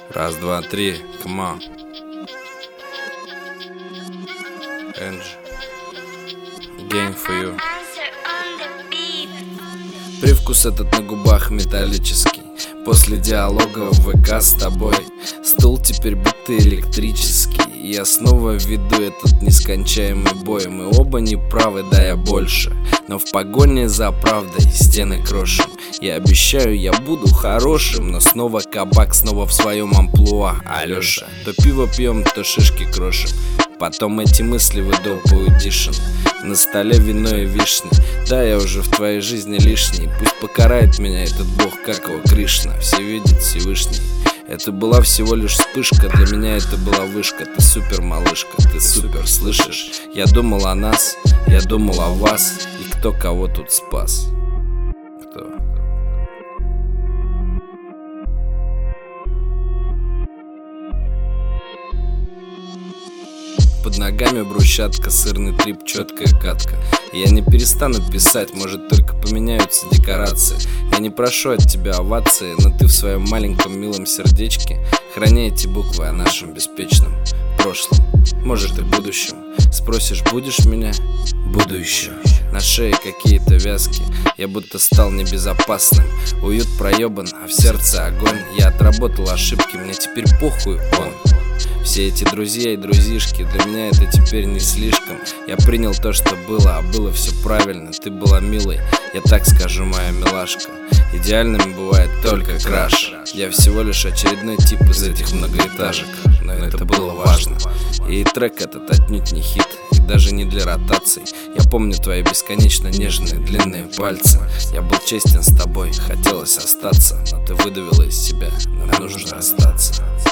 Раз, два, три, come on. Энджи, game for you. Привкус этот на губах металлический. После диалога в ВК с тобой стул теперь будто электрический. Я снова веду этот нескончаемый бой. Мы оба не правы, да я больше, но в погоне за правдой стены крошим. Я обещаю, я буду хорошим, но снова кабак, снова в своем амплуа. Алёша, то пиво пьем, то шишки крошим. Потом эти мысли выдолбают дишин. На столе вино и вишни. Да, я уже в твоей жизни лишний. Пусть покарает меня этот бог, как его, Кришна. Все видят Всевышний. Это была всего лишь вспышка, для меня это была вышка. Ты супер, малышка, ты супер, слышишь? Я думал о нас, я думал о вас. И кто кого тут спас? Кто? Под ногами брусчатка, сырный трип, четкая катка. Я не перестану писать, может только поменяются декорации. Я не прошу от тебя овации, но ты в своем маленьком милом сердечке храни эти буквы о нашем беспечном прошлом, может и будущем. Спросишь, будешь меня? Буду еще. На шее какие-то вязки, я будто стал небезопасным. Уют проебан, а в сердце огонь. Я отработал ошибки, мне теперь похуй он. Все эти друзья и друзишки, для меня это теперь не слишком. Я принял то, что было, а было все правильно. Ты была милой, я так скажу, моя милашка. Идеальным бывает только краш. Я всего лишь очередной тип из этих многоэтажек, но это было важно. И трек этот отнюдь не хит, и даже не для ротаций. Я помню твои бесконечно нежные длинные пальцы. Я был честен с тобой, хотелось остаться, но ты выдавила из себя, нам нужно расстаться.